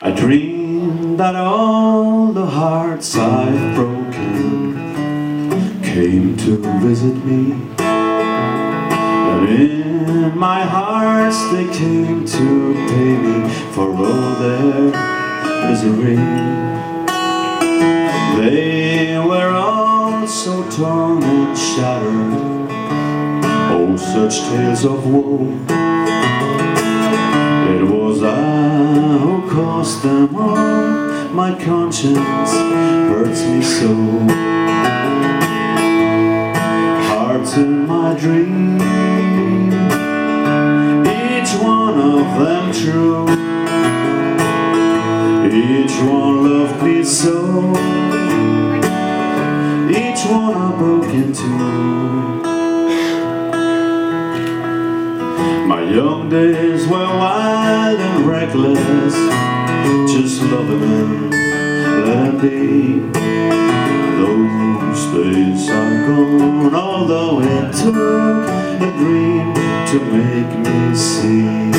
I dreamed that all the hearts I've broken came to visit me, and in my hearts they came to pay me for all their misery. They were all so torn and shattered, oh, such tales of woe. It was I who caused them all. My conscience hurts me so. Hearts in my dream, each one of them true, each one loved me so, each one are broken too. My young days were wild and reckless, just loving and let it be. Those days are gone, although it took a dream to make me see.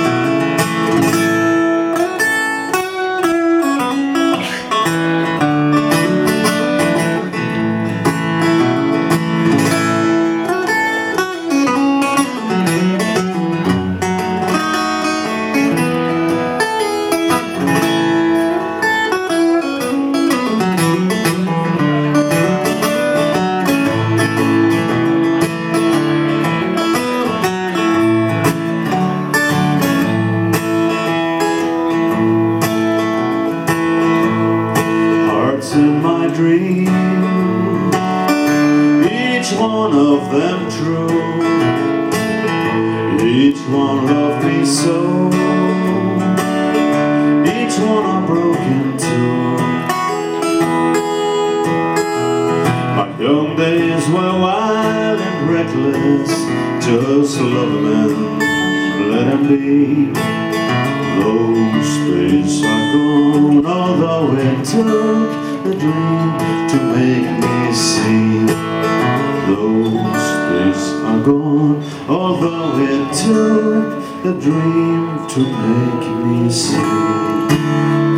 In my dream, each one of them true, each one loved me so, each one are broken too. My young days were wild and reckless, just love them and let them be. Those days are gone, although it took a dream to make me see. Those days are gone, although it took a dream to make me see.